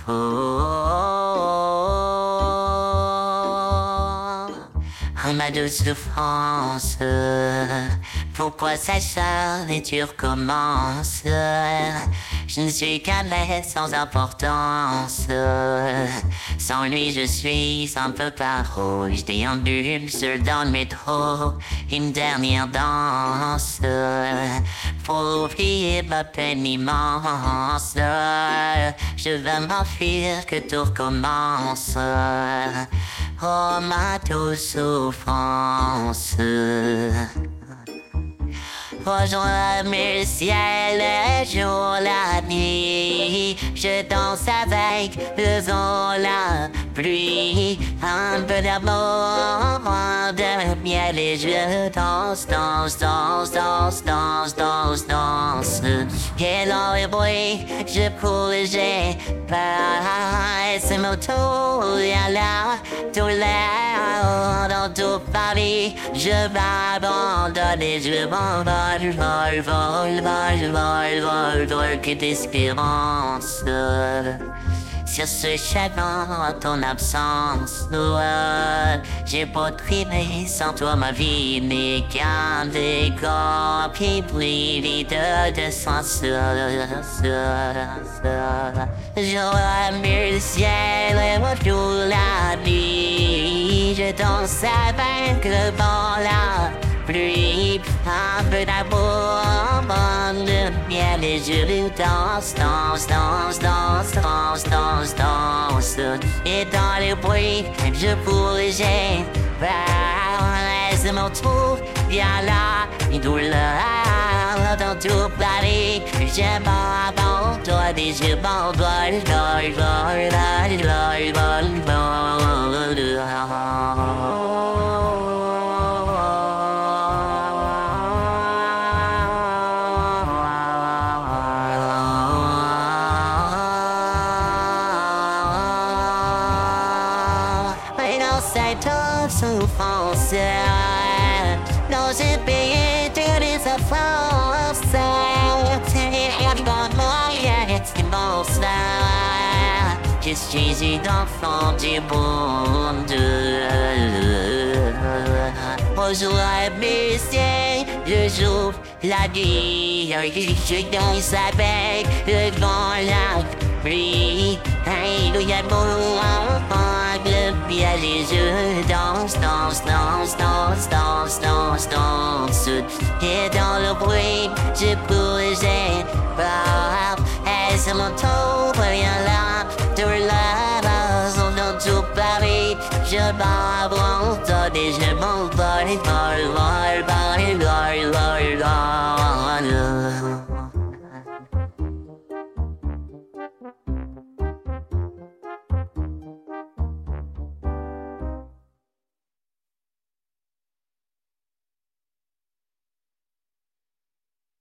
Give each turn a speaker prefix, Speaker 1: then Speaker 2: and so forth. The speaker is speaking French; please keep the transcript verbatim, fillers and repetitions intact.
Speaker 1: Oh, ma douce souffrance, pourquoi ça charge et tu recommences? Je ne suis qu'un être sans importance. Sans lui je suis un peu paro. Je déambule seul dans le métro. Une dernière danse pour oublier ma peine immense. Je vais m'enfuir que tout recommence. Oh, ma douce souffrance. Rejoins le ciel, le jour, la nuit. Je danse avec le vent, la pluie. Un peu d'amour, un de miel et je danse, danse, danse, danse, danse, danse, danse. Et dans le bruit, je cours et j'ai peur. C'est mon tour, y'a là, tout l'air, dans tout Paris. Je m'abandonne et je m'envole. Vol, vol, vol, vol, vol, vol, vol, que d'espérance. Sur ce chemin, en ton absence, euh, j'ai pas trimé sans toi ma vie n'est qu'un décor qui brille vide de sens. J'aurais mis le ciel et moi toute la nuit. Je danse avec le vent, la pluie, un peu d'amour, un peu de miel et je danse, danse, danse, danse, danse, danse, danse. Et dans le bruit, je pourrais j'ai peur. C'est mon tour, viens là, une douleur dans tout Paris. Je m'abandonne et je m'envole, vol, vol, vol, vol, vol, vol, vol. Cette souffrance, dans ce pays de les offenses, c'est dans moyen immense. Je suis une enfant du monde. Aujourd'hui, messieurs, je joue la nuit. Je danse avec le vent, la pluie. Et il y a mon enfant, le piège et je danse, danse, danse, danse, danse, danse, danse. Et dans le bruit, je pourrais j'ai peur. Et c'est mon tour, rien là, tout là-bas, dans tout Paris. Je m'abandonne et je m'envole, vol, vol.